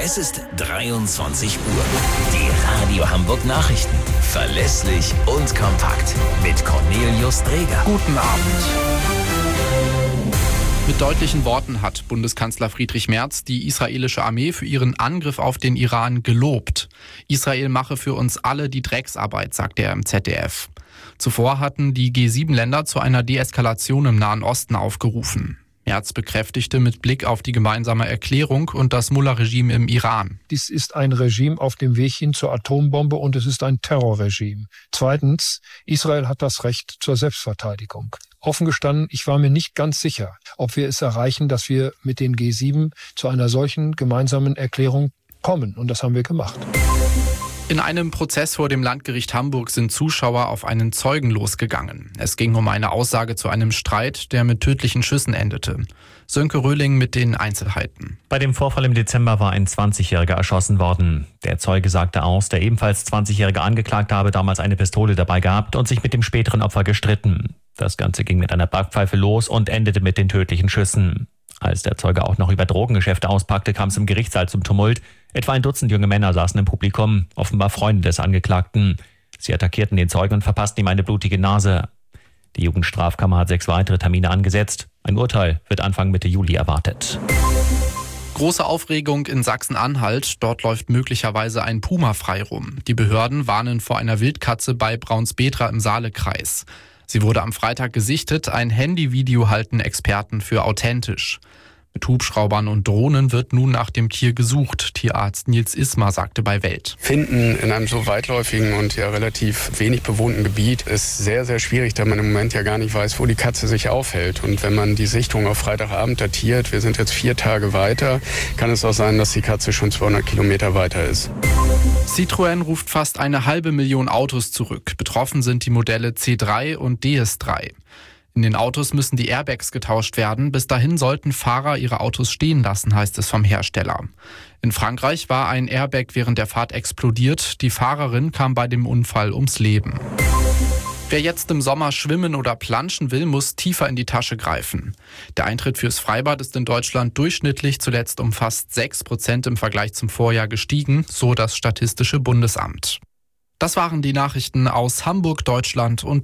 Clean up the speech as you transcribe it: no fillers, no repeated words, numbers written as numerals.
Es ist 23 Uhr. Die Radio Hamburg Nachrichten. Verlässlich und kompakt. Mit Cornelius Dreger. Guten Abend. Mit deutlichen Worten hat Bundeskanzler Friedrich Merz die israelische Armee für ihren Angriff auf den Iran gelobt. Israel mache für uns alle die Drecksarbeit, sagte er im ZDF. Zuvor hatten die G7-Länder zu einer Deeskalation im Nahen Osten aufgerufen. Merz bekräftigte mit Blick auf die gemeinsame Erklärung und das Mullah-Regime im Iran. Dies ist ein Regime auf dem Weg hin zur Atombombe und es ist ein Terrorregime. Zweitens, Israel hat das Recht zur Selbstverteidigung. Offen gestanden, ich war mir nicht ganz sicher, ob wir es erreichen, dass wir mit den G7 zu einer solchen gemeinsamen Erklärung kommen. Und das haben wir gemacht. In einem Prozess vor dem Landgericht Hamburg sind Zuschauer auf einen Zeugen losgegangen. Es ging um eine Aussage zu einem Streit, der mit tödlichen Schüssen endete. Sönke Röhling mit den Einzelheiten. Bei dem Vorfall im Dezember war ein 20-Jähriger erschossen worden. Der Zeuge sagte aus, der ebenfalls 20-jährige Angeklagte habe damals eine Pistole dabei gehabt und sich mit dem späteren Opfer gestritten. Das Ganze ging mit einer Backpfeife los und endete mit den tödlichen Schüssen. Als der Zeuge auch noch über Drogengeschäfte auspackte, kam es im Gerichtssaal zum Tumult. Etwa ein Dutzend junge Männer saßen im Publikum, offenbar Freunde des Angeklagten. Sie attackierten den Zeugen und verpassten ihm eine blutige Nase. Die Jugendstrafkammer hat 6 weitere Termine angesetzt. Ein Urteil wird Anfang Mitte Juli erwartet. Große Aufregung in Sachsen-Anhalt. Dort läuft möglicherweise ein Puma frei rum. Die Behörden warnen vor einer Wildkatze bei Braunsbedra im Saalekreis. Sie wurde am Freitag gesichtet. Ein Handyvideo halten Experten für authentisch. Mit Hubschraubern und Drohnen wird nun nach dem Tier gesucht. Tierarzt Nils Ismar sagte bei Welt. Finden in einem so weitläufigen und ja relativ wenig bewohnten Gebiet ist sehr, sehr schwierig, da man im Moment ja gar nicht weiß, wo die Katze sich aufhält. Und wenn man die Sichtung auf Freitagabend datiert, wir sind jetzt 4 Tage weiter, kann es auch sein, dass die Katze schon 200 Kilometer weiter ist. Citroën ruft fast 500.000 Autos zurück. Betroffen sind die Modelle C3 und DS3. In den Autos müssen die Airbags getauscht werden. Bis dahin sollten Fahrer ihre Autos stehen lassen, heißt es vom Hersteller. In Frankreich war ein Airbag während der Fahrt explodiert. Die Fahrerin kam bei dem Unfall ums Leben. Wer jetzt im Sommer schwimmen oder planschen will, muss tiefer in die Tasche greifen. Der Eintritt fürs Freibad ist in Deutschland durchschnittlich zuletzt um fast 6% im Vergleich zum Vorjahr gestiegen, so das Statistische Bundesamt. Das waren die Nachrichten aus Hamburg, Deutschland und